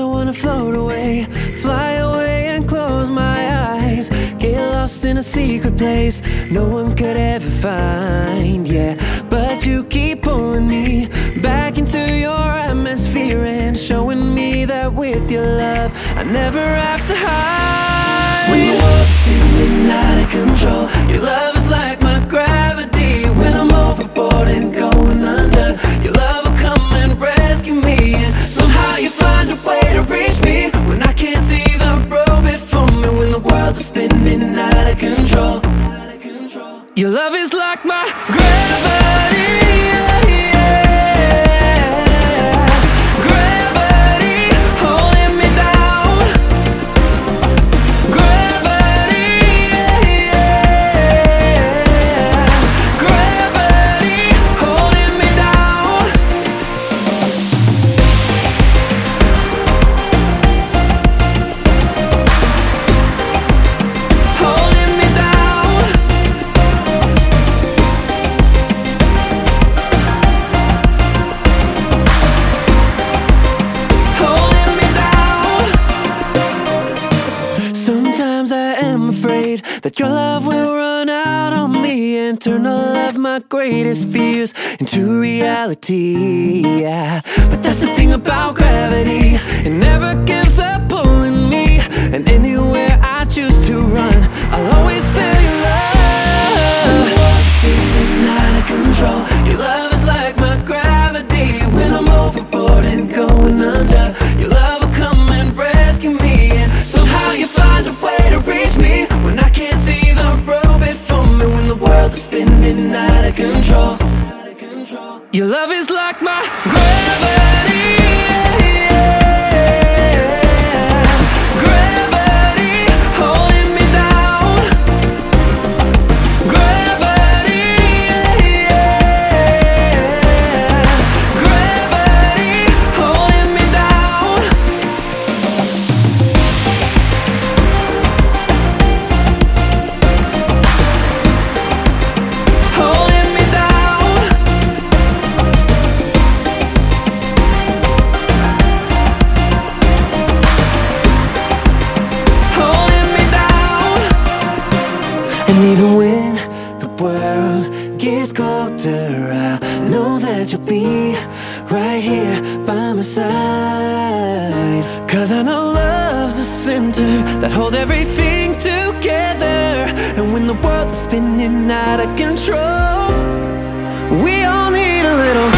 I wanna float away, fly away and close my eyes, get lost in a secret place no one could ever find, yeah. But you keep pulling me back into your atmosphere and showing me that with your love I never have to hide. When the world's spinning out of control, your love is like my gravity. When I'm overboard and going under, your love will come and rescue me. And somehow you find a way to reach me when I can't see the road before me. When the world is spinning out of control, your love is like my gravity, yeah. Gravity holding me down. Gravity, yeah. Gravity holding me down. Holding me down. Holding me down. Sometimes I am afraid that your love will run out on me and turn all of my greatest fears into reality, yeah. But that's the thing about gravity, it never gives up pulling me, and anywhere I choose to run, I'll always feel your love. The world's spinning out of control, your love is like my gravity. When I'm overboard and going under, your love will come and rescue me. And somehow you find a way to reach me when I can't see the road before me. When the world is spinning out of control, your love is like my gravity, yeah. Gravity holding me down. Gravity, yeah. Gravity holding me down. Holding me down. Holding me down. And even when the world gets colder, I know that you'll be right here by my side. 'Cause I know love's the center that holds everything together. And when the world is spinning out of control, we all need a little